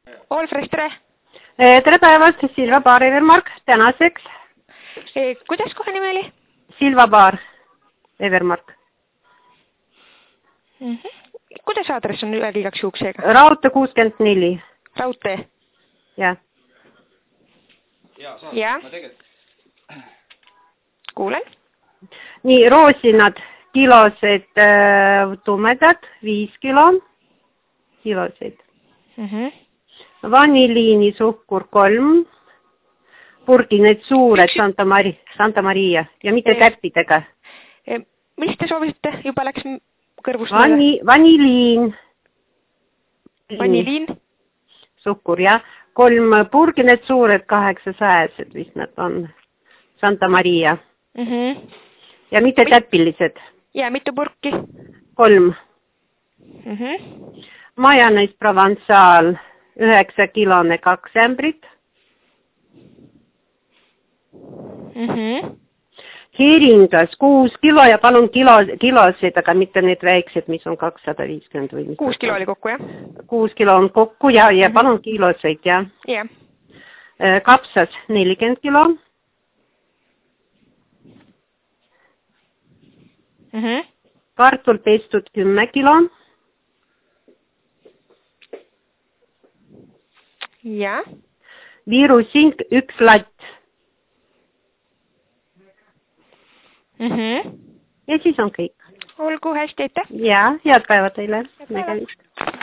Olfres, tere! Tere päevast, Silva Baar Evermark, tänaseks. Kuidas kohe nimi oli? Silva Baar Evermark. Kuidas aadress on üle igaks juhuks seega? Raudtee 64. Raudtee? Jah. Ja? Kuulen. Nii, roosinad, kilosed tumedad, 5 kilo. Kilosid. Vaniliini suhkur 3. Purgi need suured Santa Maria ja mitte täppidega. Mis te soovisite? Juba läks kõrvust Vaniliin. Vaniliin? Suhkur, jah. 3 purgi need suured 800, vist nad on. Santa Maria. Ja mitte täppilised. Ja mitu purki? 3. Majaneis Provençal 9 kilone 2 ämbrit. Heringas 6 kilo ja palun kilosid, aga mitte need väiksed, mis on 250 või mis. 6 kilo oli kokku, jah? 6 kilo on kokku ja palun kilosid, jah. Jah. Kapsas 40 kilo. Kartul pestud 10 kilo. Ja. Viirusink 1 latt. Ja siis on kõik. Olgu hästi, aitäh. Ja, head päeva teile.